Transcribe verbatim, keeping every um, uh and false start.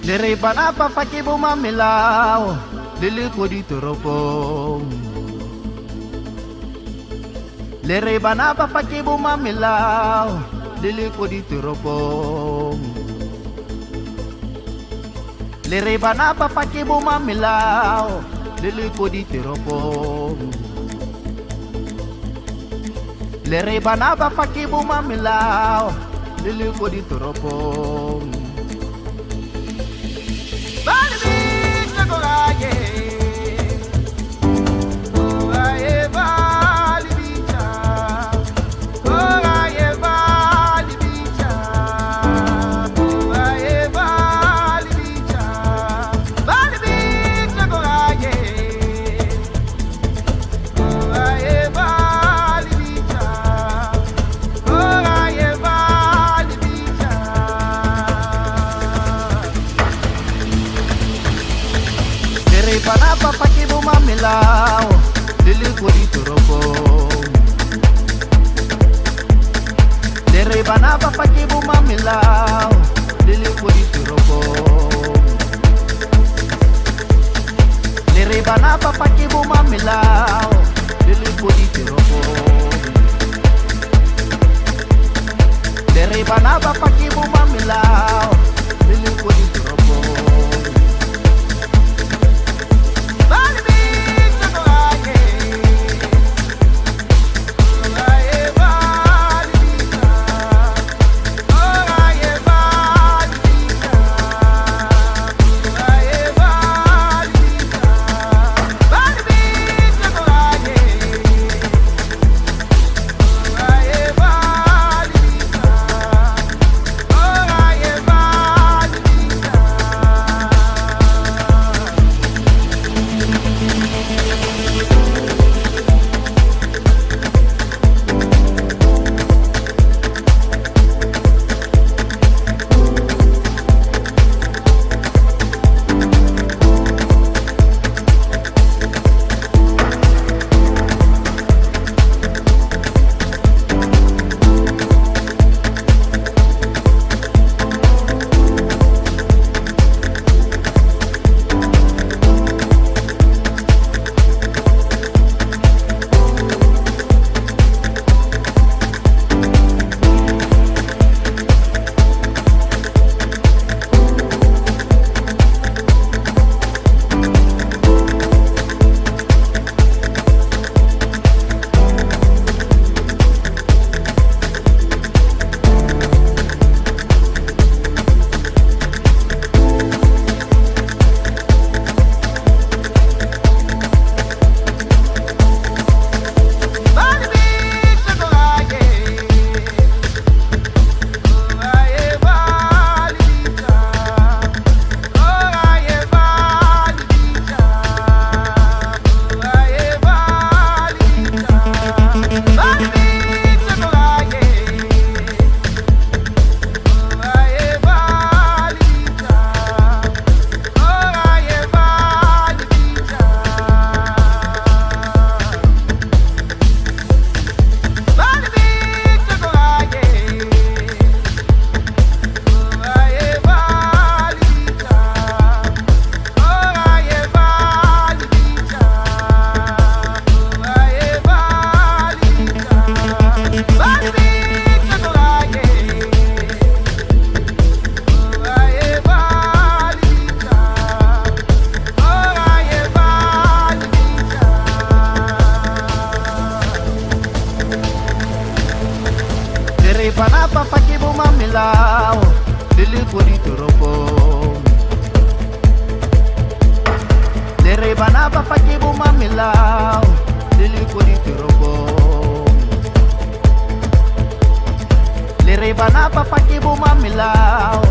Le re bana ba fa ke bo mamelao le le ko ditoropong. Le re bana ba fa ke bo mamelao le le ko ditoropong. Le re bana ba fa ke bo mamelao le le ko ditoropong. Le re bana ba fa ke bo mamelao le le ko ditoropong. Bana ba fa ke bo mamelao le le ko ditoropong. Le re bana ba fa ke bo mamelao le le ko ditoropong. Le re bana ba fa ke bo mamelao le le ko ditoropong. Le re bana ba fa ke bo mamelao le le ko ditoropong. Bana ba fa ke bo mamelao le le ko ditoropong. Le re bana ba fa ke bo mamelao le le ko ditoropong. Le re bana ba fa ke bo mamelao